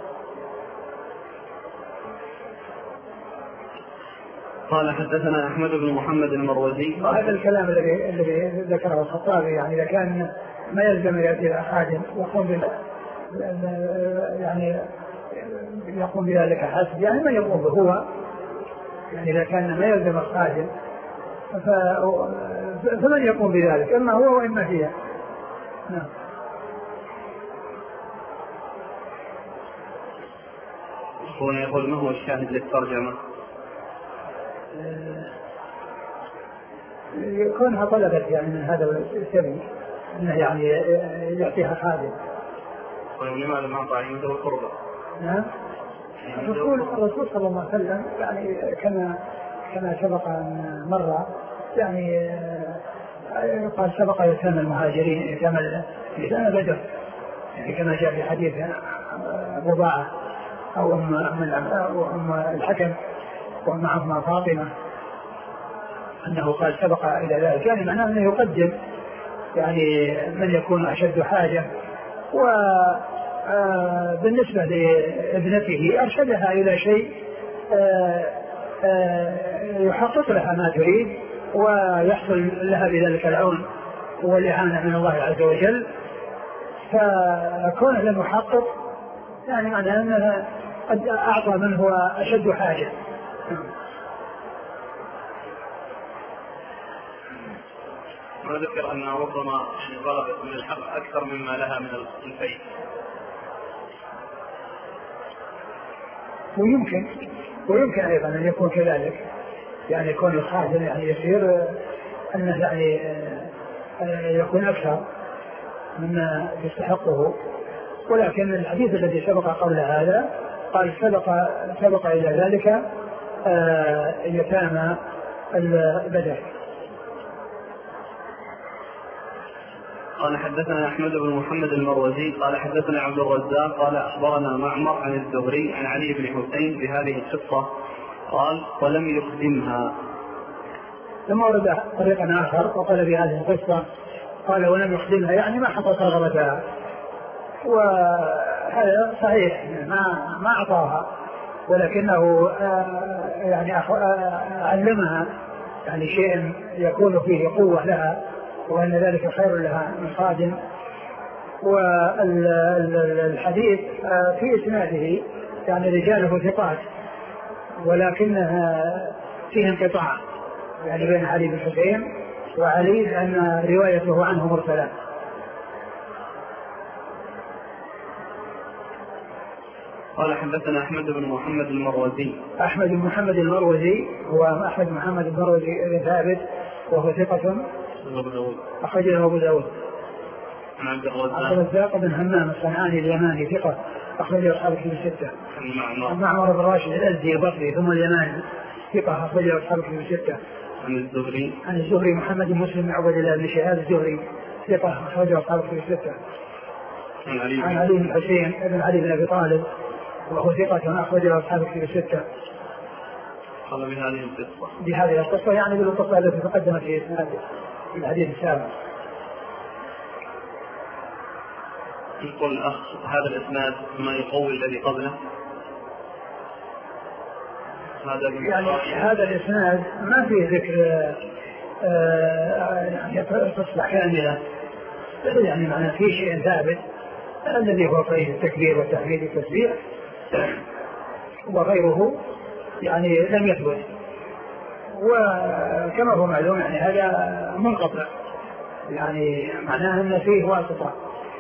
Speaker 1: قال حدثنا أحمد بن محمد المروزي.
Speaker 2: هذا الكلام الذي الذي ذكره الخطابي يعني إذا كان ما يلزم يأتي إلى أحد يقوم يعني يقوم بذلك حسب يعني ما يقوم به هو، يعني إذا كان ما يلزم الخادم فمن يقوم بذلك إما هو وإما هي. نعم.
Speaker 1: هنا يقول ما هو الشاهد للترجمة؟
Speaker 2: يكونها طلبت يعني من هذا السبيل أنه يعني يعطيها خادم.
Speaker 1: ولماذا ما أعطى عنده القربة؟
Speaker 2: نعم. الرسول الرسول صلى الله عليه وسلم يعني كما كما سبق أن مر يعني قال سبق يتامى المهاجرين يتامى يتامى بدر يعني كما جاء في حديث رضاعة أو أم أم الحكم وأم عمها فاطمة أنه قال سبق إلى ذلك يعني معناه أنه يقدم يعني من يكون أشد حاجة. وبالنسبة لابنته أرشدها إلى شيء يحقق لها ما تريد ويحصل لها بذلك العون والإعانة من الله عز وجل، فكونه لم يحقق يعني معناه أنها قد أعطى من هو أشد حاجة.
Speaker 1: ما ذكر أنها ربما طلبت من الحق أكثر مما لها من الفيء.
Speaker 2: ويمكن ويمكن أيضا أن يكون كذلك يعني يكون الخادم يعني يصير أنه يعني يكون أكثر مما يستحقه، ولكن الحديث الذي سبق قبل هذا قال سبق سبق إلى ذلك يتامى البدر.
Speaker 1: قال حدثنا أحمد بن محمد المروزي قال حدثنا عبد الرزاق قال أخبرنا معمر عن الزهري عن علي بن حسين بهذه القصة قال ولم يخدمها.
Speaker 2: ثم ورد طريقا آخر وقال بهذه القصة قال ولم يخدمها يعني ما حقق رغبتها، وهذا صحيح ما ما أعطاها ولكنه يعني علمها يعني شيء يكون فيه قوة لها وأن ذلك خير لها من خادم. والحديث في إسناده يعني رجاله ثقات ولكنها فيه انقطاع يعني بين علي بن حسين وعلي لأن روايته عنه مرسلة.
Speaker 1: قال حدثنا أحمد بن محمد المروزي.
Speaker 2: أحمد بن محمد المروزي هو أحمد بن محمد المروزي بن ثابت وهو ثقة أخرج له أبو داود.
Speaker 1: عن عبد الرزاق
Speaker 2: عبد الرزاق بن همام الصنعاني اليماني ثقة أخرج له أصحاب الكتب الستة.
Speaker 1: عن
Speaker 2: معمر بن راشد الأزدي البصري ثم اليماني ثقة أخرج له أصحاب الكتب الستة.
Speaker 1: عن الزهري
Speaker 2: عن الزهري محمد بن مسلم بن عبد الله بن شهاب الزهري ثقة أخرج له أصحاب الكتب الستة. عن علي بن حسين بن علي بن أبي طالب وهو ثقة أخرج له أصحاب الكتب الستة.
Speaker 1: قال بهذه القصة
Speaker 2: بهذه القصة يعني بالقصة التي تقدمت في الحديث السابق.
Speaker 1: يقول الأخ هذا الإسناد ما يقوي الذي قبله. هذا
Speaker 2: يعني هذا الإسناد ما فيه ذكر يعني تصلح كاملة يعني معنى فيه شيء ثابت الذي هو قيد التكبير والتحميد والتسبيح وغيره يعني لم يثبت. وكما هو معلوم يعني هذا منقطع يعني معناه أن فيه واسطة.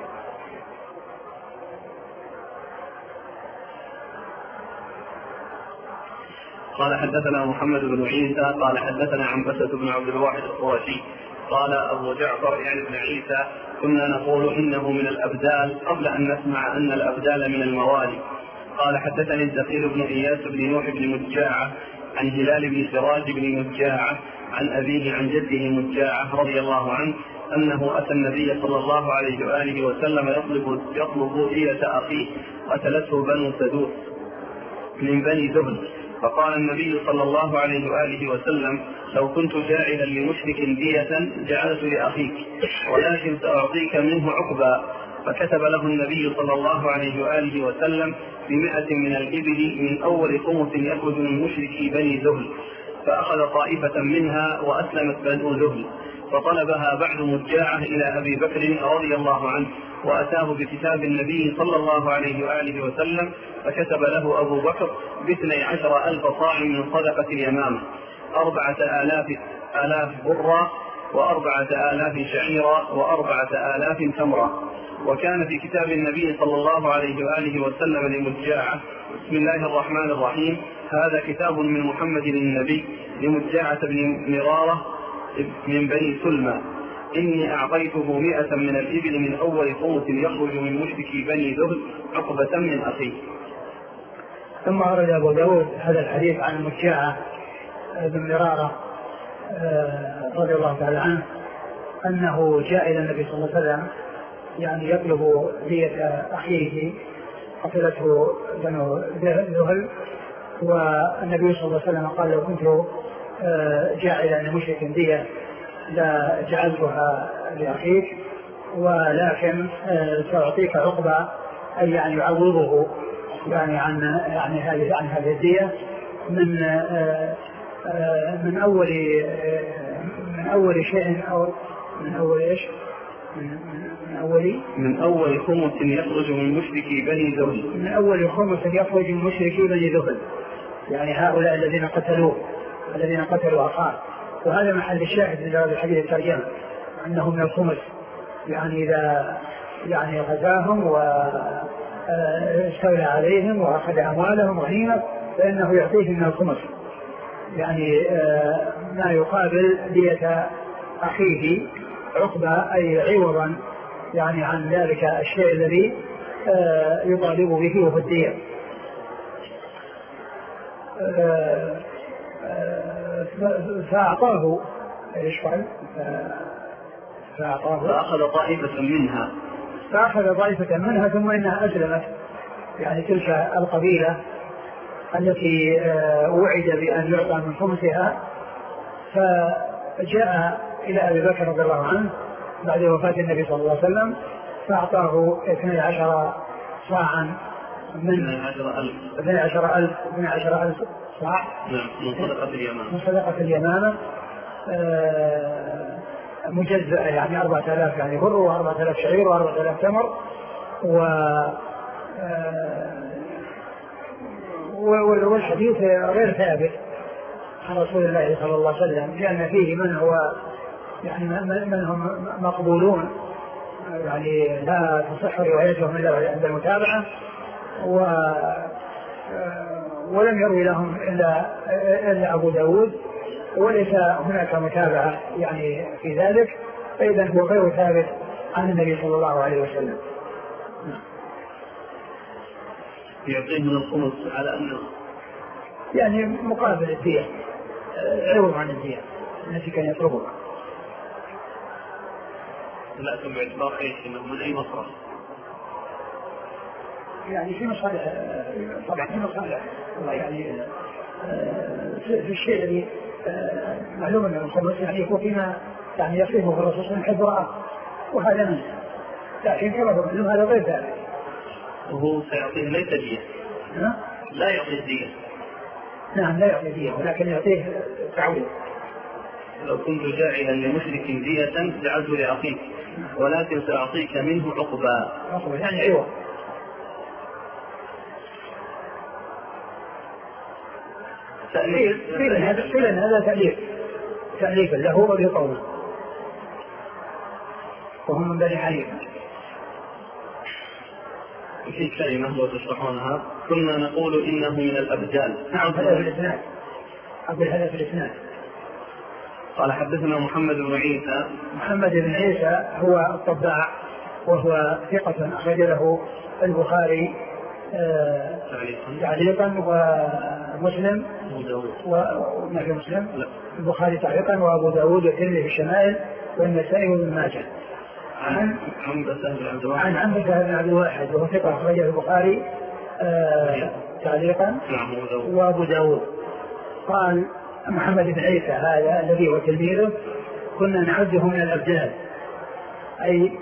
Speaker 1: قال حدثنا محمد بن عيسى قال حدثنا عنبسة بن عبد الواحد القرشي قال أبو جعفر يعني بن عيسى كنا نقول إنه من الأبدال قبل أن نسمع أن الأبدال من الموالي. قال حدثني الزخير بن إياس بن نوح بن مجاعة عن هلال بن سراج بن مجاعة عن أبيه عن جده مجاعة رضي الله عنه أنه أتى النبي صلى الله عليه وآله وسلم يطلب يطلب دية أخيه قتلته بنو سدوس من بني ذهل. فقال النبي صلى الله عليه وآله وسلم لو كنت جاعلا لمشرك دية جعلت لأخيك ولكن سأعطيك منه عقبا. فكتب له النبي صلى الله عليه وآله وسلم بمئة من الإبل من أول خمس يخرج من مشركي بني ذهل. فأخذ طائفة منها وأسلمت بنو ذهل فطلبها بعد مجاعة إلى أبي بكر رضي الله عنه وأتاه بكتاب النبي صلى الله عليه وآله وسلم فكتب له أبو بكر باثني عشر ألف صاع من صدقة اليمامة أربعة آلاف آلاف برة وأربعة آلاف شعيرة وأربعة آلاف تمرة. وكان في كتاب النبي صلى الله عليه وآله وسلم لمجاعة بسم الله الرحمن الرحيم هذا كتاب من محمد النبي لمجاعة بن مرارة من بني سلمى إني أعطيته مئة من الإبل من أول خمس يخرج من مشركي بني ذهل عقبة من أخيه.
Speaker 2: ثم أورد أبو داود هذا الحديث عن مجاعة بن مرارة رضي الله تعالى عنه أنه جاء إلى النبي صلى الله عليه وسلم يعني يطلب دية أخيه قتلته بنو ذهل. والنبي صلى الله عليه وسلم قال لو كنت جاعلا لمشرك دية لجعلتها لأخيك ولكن سأعطيك عقبة أي يعني يعوضه يعني عن يعني هذه عن هذه الدية من من أول من أول شيء أو من أول إيش من, من أول
Speaker 1: من أول خمس يخرج من مشركي بني ذهل
Speaker 2: من أول خمس يخرج من مشركي بني ذهل يعني هؤلاء الذين قتلوه الذين قتلوا أخاه. وهذا محل الشاهد من هذا الحديث الترجمة أنه من الخمس يعني إذا يعني غزاهم واستولى عليهم وأخذ أموالهم غنيمة فإنه يعطيهم من الخمس يعني ما يقابل دية أخيه عقبة أي عوضا يعني عن ذلك الشيء الذي يطالب به وهو الدية. فأعطاه إيش قال؟
Speaker 1: فأعطاه فأخذ طائفة منها
Speaker 2: فأخذ طائفة منها ثم إنها أسلمت يعني تلك القبيلة التي وعد بأن يعطى من خمسها. فجاء إلى أبي بكر رضي الله عنه بعد وفاة النبي صلى الله عليه وسلم فأعطاه اثني عشر صاعا من اثني عشر ألف اثني عشر ألف صاع
Speaker 1: من صدقة اليمامة
Speaker 2: من صدقة اليمامة مجزأة يعني أربعة آلاف يعني بر وأربعة آلاف شعير وأربعة آلاف تمر و والحديث غير ثابت عن رسول الله صلى الله عليه وسلم لأن فيه من هو يعني من هم مقبولون يعني لا تصح روايتهم إلا عند المتابعة و ولم يروي لهم إلا, إلا أبو داود، وليس هناك متابعة يعني في ذلك، فإذا هو غير ثابت عن النبي صلى الله عليه وسلم.
Speaker 1: يعطيه من الخمس على أنه
Speaker 2: يعني مقابل الدية، عوض عن الدية التي كان يطلبها.
Speaker 1: لكن باعتبار ايش انه من اي مصرف؟
Speaker 2: يعني في مصالح، طبعا في مصالح يعني في الشيء الذي معلوم انه الخمس يعني يكون فيما يعني يصفه الرسول من حيث رأى، وهذا منه، لكن كما تقول هذا غير ذلك.
Speaker 1: وهو سيعطيه ليس دية، لا يعطيه دية.
Speaker 2: نعم لا يعطيه دية، ولكن يعطيه تعويض.
Speaker 1: لو كنت جاعلا لمشرك دية جعلت لأخيك، ولكن سأعطيك منه عقبا.
Speaker 2: عقبا يعني أيوة. تأليف فعلا هذا تأليف تأليفا له ولقومه، وهم من بني حنيفة.
Speaker 1: في كلمة لو تشرحونها، كنا نقول إنه من الأبدال.
Speaker 2: نعم هذا في الإسناد، أقول هذا في الإسناد.
Speaker 1: قال حدثنا محمد بن عيسى.
Speaker 2: محمد بن عيسى هو الطباع، وهو ثقة أخرج له البخاري تعليقا ومسلم وما في مسلم لا. البخاري تعليقا وأبو داود والترمذي في الشمائل والنسائي وابن ماجه.
Speaker 1: عن عن
Speaker 2: عن بن عبد الواحد وهو ثقة أخرجه البخاري تعليقا وأبو داود. قال محمد بن عيسى هذا الذي هو تلميذه كنا نعده من الأبدال، أي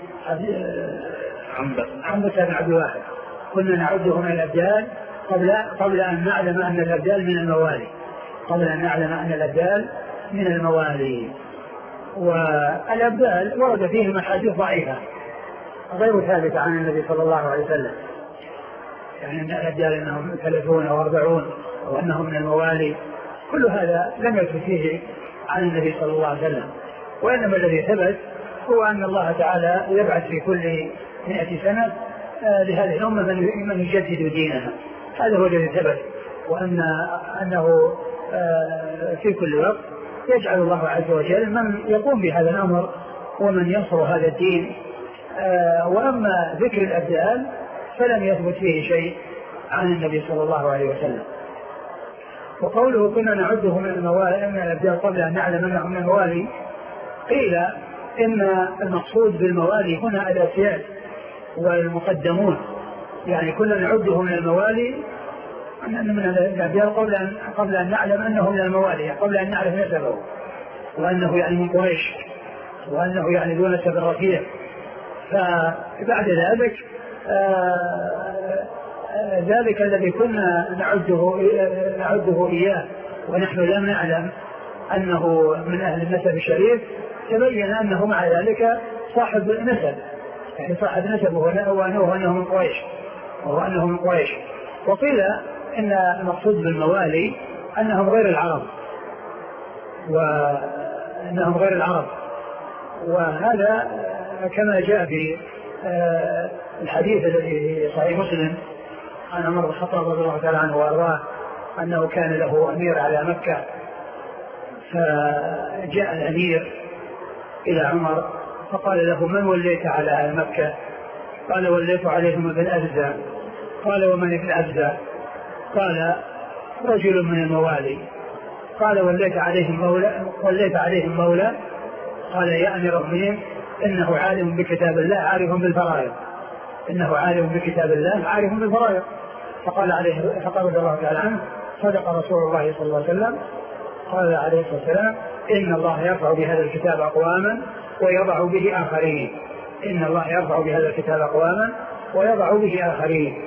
Speaker 2: عنبس بن عبد الواحد كنا نعده من الأبدال قبل قبل أن نعلم أن الأبدال من الموالي قبل أن نعلم أن الأبدال من الموالي. والأبدال ورد فيهم أحاديث ضعيفة غير ثابتة عن النبي صلى الله عليه وسلم، يعني أن الأبدال أنهم ثلاثون أو أربعون وأنهم من الموالي، كل هذا لم يثبت فيه عن النبي صلى الله عليه وسلم. وإنما الذي ثبت هو أن الله تعالى يبعث في كل مئة سنة لهذه الأمة من يجدد دينها، هذا هو الذي ثبت. وأن أنه في كل وقت يجعل الله عز وجل من يقوم بهذا الأمر ومن ينصر هذا الدين. وأما ذكر الأبدال فلم يثبت فيه شيء عن النبي صلى الله عليه وسلم. وقوله كنا نعده من الموالي من الأبدال قبل أن نعلم أنه من الموالي، قيل إن المقصود بالموالي هنا الأسياد والمقدمون، يعني كنا نعده من الموالي من الأبدال قبل أن قبل أن نعلم أنه من الموالي، قبل أن نعرف نسبه وأنه يعني من قريش وأنه يعني ذو نسب رفيع. فبعد ذلك آه ذلك الذي كنا نعده نعده إياه ونحن لم نعلم أنه من أهل النسب الشريف، تبين أنه مع ذلك صاحب نسب، يعني صاحب نسب وأنه أنه من قريش وهو أنه من قريش. وقيل إن المقصود بالموالي أنهم غير العرب وأنهم غير العرب وهذا كما جاء في الحديث الذي في صحيح مسلم عن عمر بن الخطاب رضي الله تعالى عنه وارضاه انه كان له امير على مكه، فجاء الامير الى عمر فقال له من وليت على اهل مكه؟ قال وليت عليهم ابن ابزه. قال ومن ابن ابزه؟ قال رجل من الموالي. قال وليت عليهم مولى؟ وليت عليهم مولى؟ قال يا امير المؤمنين انه عالم بكتاب الله عارف بالفرائض انه عالم بكتاب الله عارف بالفرائض. فقال عليه فقال رضي الله تعالى عنه صدق رسول الله صلى الله عليه وسلم. قال عليه الصلاه والسلام ان الله يرفع بهذا الكتاب اقواما ويضع به اخرين ان الله يرفع بهذا الكتاب اقواما ويضع به اخرين.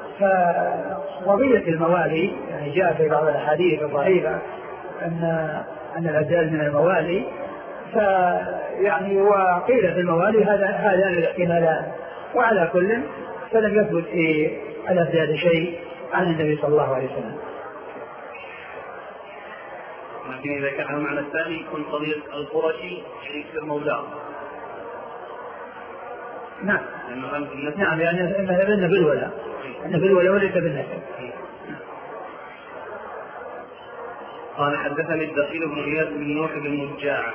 Speaker 2: فقضيه الموالي يعني جاء في بعض الاحاديث الضعيفه ان ان الابدال من الموالي، فيعني وقيل في الموالي هذا هذان الاحتمالان، وعلى كل فلم يثبت في الأبدال شيء عن النبي صلى الله عليه وسلم.
Speaker 1: لكن إذا كان المعنى الثاني يكون قضية القرشي يكثر مولاه.
Speaker 2: نعم نعم يعني إنه بالولاء النفل ولو ليس بالنسب.
Speaker 1: قال حدثني الدخيل بن إياس بن نوح بن مجاعة.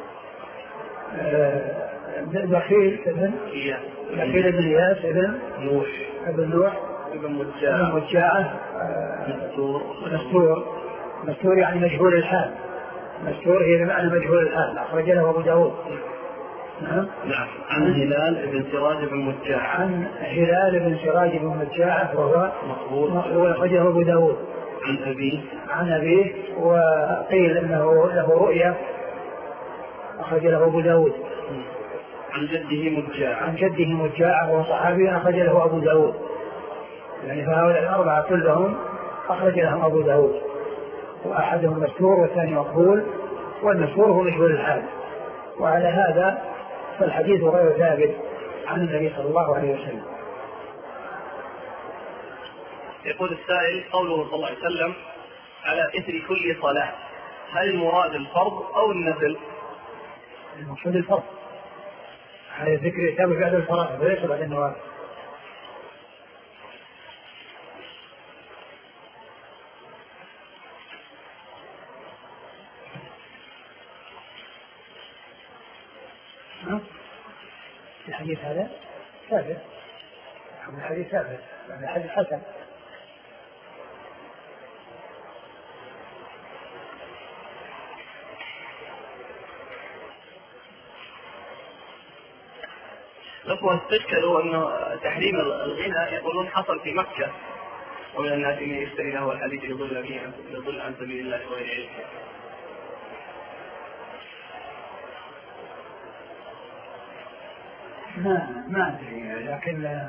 Speaker 2: دخيل ابن
Speaker 1: إياس
Speaker 2: دخيل بن إياس ابن
Speaker 1: نوح
Speaker 2: ابن نوح
Speaker 1: ابن مجاعة
Speaker 2: مجاعة
Speaker 1: مستور
Speaker 2: مستور مستور يعني مجهول الحال. مستور هي بمعنى مجهول الحال. أخرج له أبو داود. نعم.
Speaker 1: نعم. عن هلال بن سراج بن مجاعة.
Speaker 2: عن هلال بن سراج بن مجاعة وهو
Speaker 1: مقبول.
Speaker 2: أخرجه أبو داود.
Speaker 1: عن أبيه.
Speaker 2: عن أبيه وقيل أنه له رؤيا أخرج له أبو داود.
Speaker 1: عن جده مجاعة.
Speaker 2: عن جده مجاعة وهو صحابي أخرج له أبو داود. يعني فهؤلاء الأربعة كلهم أخرج لهم أبو داود، وأحدهم مشهور والثاني مقبول، والمشهور هو مجهول الحال. وعلى هذا فالحديث غير ثابت عن النبي صلى الله عليه وسلم.
Speaker 1: يقول السائل قوله صلى الله عليه وسلم على إثر كل صلاة، هل المراد الفرض أو النفل؟
Speaker 2: المقصود الفرض. هذا ذكر يتابع بعد الفرائض وليس بعد النوافل. الحديث هذا ثابت. الحديث ثابت. الحديث حسن.
Speaker 1: لكم استشكلوا أنه تحريم الغنى يقولون حصل في مكة، ومن الناس من يشتري له الحديث يضل به يضل عن سبيل الله وغير علم.
Speaker 2: ما ما أدري، لكن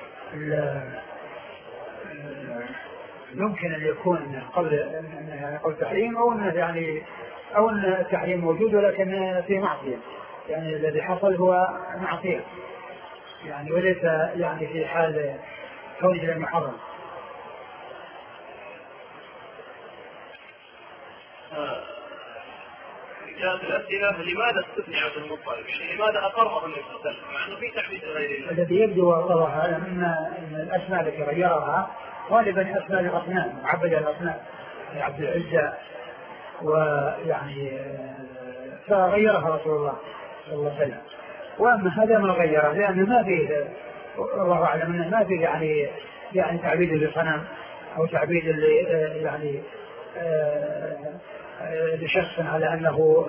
Speaker 2: يمكن أن يكون قبل يعني قبل تحريم أو أنه يعني أو أن التحريم موجود ولكن في معصية، يعني الذي حصل هو معصية يعني وليس يعني في حال كونه المحرم.
Speaker 1: جاءت الأسئلة لماذا استثنى عبد المطلب؟ يعني لماذا أقره النبي صلى الله عليه وسلم مع أنه في تعبيد غير الله؟
Speaker 2: الذي يبدو والله أعلم أن الأسماء التي غيرها غالبا أسماء الأصنام، عبد الأصنام عبد العزة، ويعني فغيرها رسول الله صلى الله عليه وسلم. وأما هذا ما غيره لأنه ما فيه والله أعلم أنه ما فيه يعني يعني تعبيد لصنم أو تعبيد يعني لشخص على أنه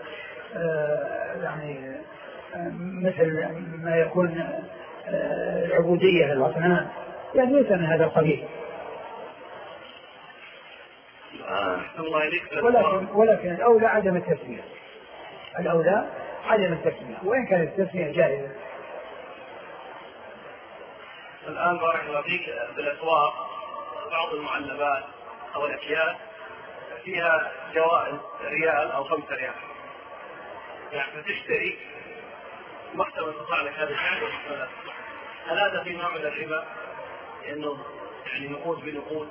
Speaker 2: يعني مثل ما يكون العبودية للأصنام، يعني ليس من هذا القبيل. ولكن ولكن الأولى عدم التسمية. الأولى عدم التسمية وإن كانت التسمية جائزة.
Speaker 1: الآن بارك الله فيك بالأسواق بعض المعلبات أو الأكياس فيها جوائز ريال أو خمسة ريال، يعني فتشتري محتوى تطلع لك هذا الشيء. هل هذا في نوع من الربا؟ لأنه يعني نقود بنقود.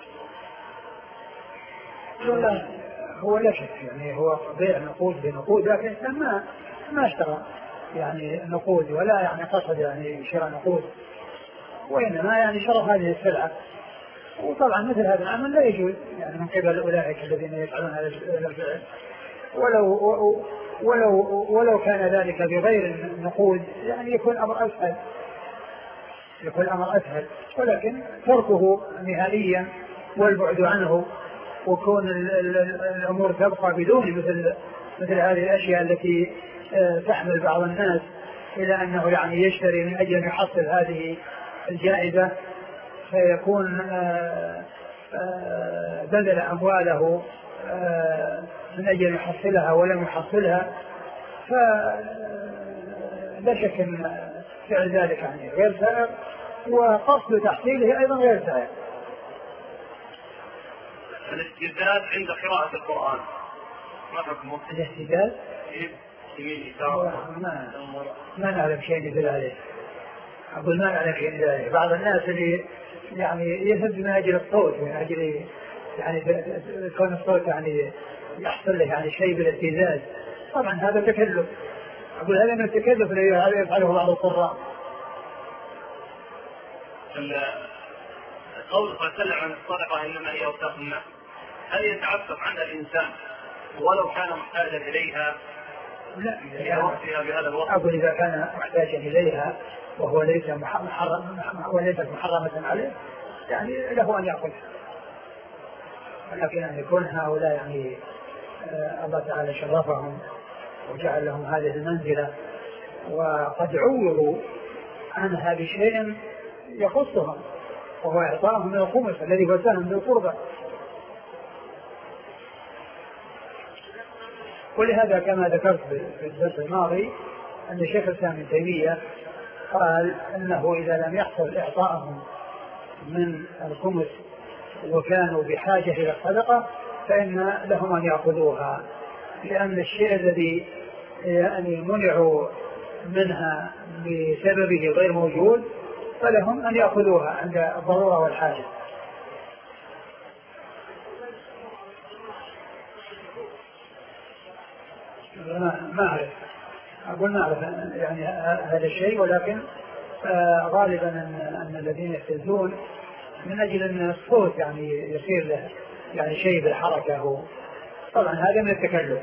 Speaker 2: لا هو لا شك يعني هو بيع نقود بنقود، لكن ما ما اشترى يعني نقود ولا يعني قصد يعني شراء نقود، وإنما يعني شرى هذه السلعة. وطبعا مثل هذا العمل لا يجوز يعني من قبل أولئك الذين يفعلون هذا الفعل، ولو ولو ولو كان ذلك بغير النقود يعني يكون أمر أسهل يكون الأمر أسهل ولكن تركه نهائيا والبعد عنه وكون الأمور تبقى بدون مثل مثل هذه الأشياء التي تحمل بعض الناس إلى أنه يعني يشتري من أجل أن يحصل هذه الجائزة، فيكون بذل أمواله من أجل يحصلها ولم يحصلها، فلا شك أن فعل ذلك يعني غير سائر، وقصد تحصيله أيضا غير سائر.
Speaker 1: الاستجداد عند قراءة القرآن ما حكمه؟
Speaker 2: الاستجداد؟ ما ما نعلم شيء يدل عليه. أقول ما نعلم شيء يدل عليه. بعض الناس اللي يعني يهز من أجل الصوت، من أجل يعني كون الصوت يعني يحصل له يعني شيء بالاهتزاز، طبعا هذا تكلف. أقول هذا من التكلف الذي يفعله بعض القراء.
Speaker 1: قول صلى الله عليه وسلم عن الصدقة إنما هي أوساخ الناس، هل يتعفف عنها الإنسان ولو كان محتاجا إليها؟
Speaker 2: لا،
Speaker 1: إلى وقتها بهذا الوقت.
Speaker 2: أقول إذا كان محتاجا إليها وهو ليس محرم وليست محرمة عليه يعني له أن يأخذها، ولكن أن يكون هؤلاء يعني الله تعالى شرفهم وجعل لهم هذه المنزلة وقد عوضوا عنها بشيء يخصهم وهو إعطاهم من الخمس الذي هو سهم بالقربة. ولهذا كما ذكرت في الدرس الماضي أن الشيخ الإسلام ابن تيمية قال أنه إذا لم يحصل إعطائهم من الخمس وكانوا بحاجة إلى الصدقة فإن لهم أن يأخذوها، لأن الشيء الذي يعني منعوا منها بسببه غير موجود فلهم أن يأخذوها عند الضرورة والحاجة. ما أعرف أقول ما أعرف يعني هذا الشيء، ولكن آه غالبا أن, أن الذين يحتزون من أجل أن الصوت يعني يصير له يعني شيء بالحركة، طبعا هذا من التكلف.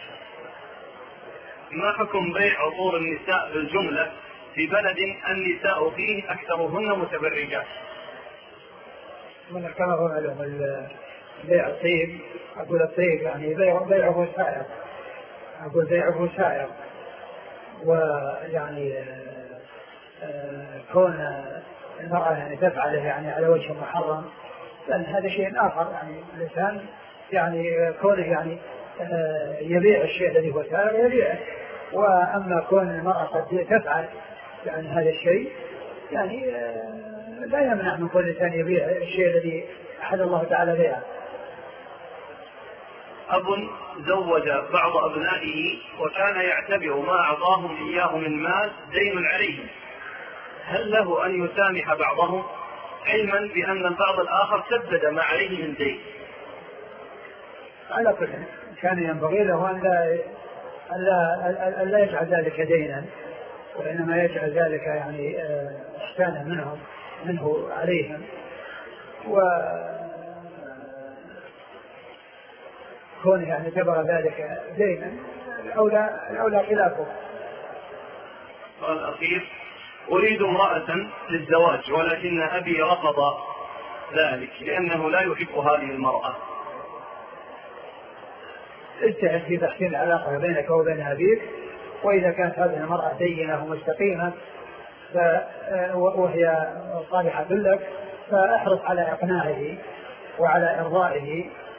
Speaker 1: ما حكم بيع عطور النساء بالجملة في بلد النساء فيه أكثرهن متبرجات؟
Speaker 2: من كما هو معلوم بيع الطيب، أقول الطيب يعني بيع بيعه سائر، أقول بيعه سائر، ويعني كون المرأة يعني تفعله يعني على وجه محرم لأن هذا شيء آخر. يعني الإنسان يعني كونه يعني يبيع الشيء الذي هو سائر يبيعه، وأما كون المرأة قد تفعل يعني هذا الشيء يعني لا يمنع من كل إنسان يبيع الشيء الذي أحد الله تعالى بيعه.
Speaker 1: أب زوج بعض أبنائه وكان يعتبر ما أعطاهم إياه من مال دين عليه، هل له أن يسامح بعضهم علما بأن البعض الآخر سدد ما عليه من دين؟
Speaker 2: على كل كان ينبغي له أن لا, أن لا يجعل ذلك دينا، وإنما يجعل ذلك يعني إحسانا منهم منه عليهم، وكون يعني اعتبر ذلك دينا الأولى الأولى خلافه.
Speaker 1: الأخير: أريد امرأة للزواج ولكن أبي رفض ذلك لأنه لا يحب هذه المرأة.
Speaker 2: اجتهد في تحسين العلاقة بينك وبين أبيك، وإذا كانت هذه المرأة دينة ومستقيمة وهي صالحة لك فاحرص على إقناعه وعلى إرضائه